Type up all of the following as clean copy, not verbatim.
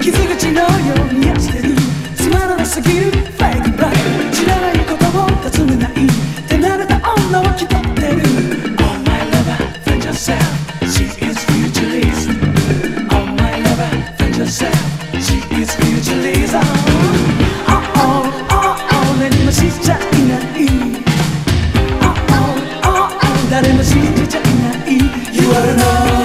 傷口のように痩せてるつまらなすぎるフェイクライフ知らないことを尋ねない手慣れた女は気取ってる Oh my lover, find yourself She is futurist Oh my lover, find yourself She is futurist Oh oh oh oh 何もしちゃいないOh oh oh oh 誰も信じちゃいない You are alone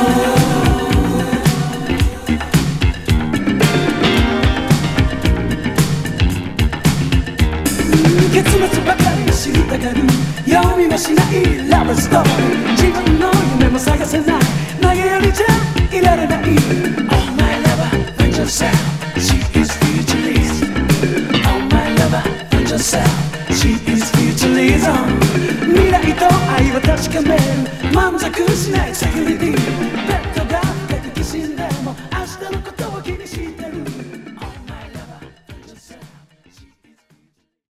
結末ばかり知りたがる読みもしないラブストーリー自分の夢も探せない投げやりじゃいられない Oh my lover, find yourself She is futurist Oh my lover, find yourself She is futurist 未来と愛は確かめる満足しないセキュリティ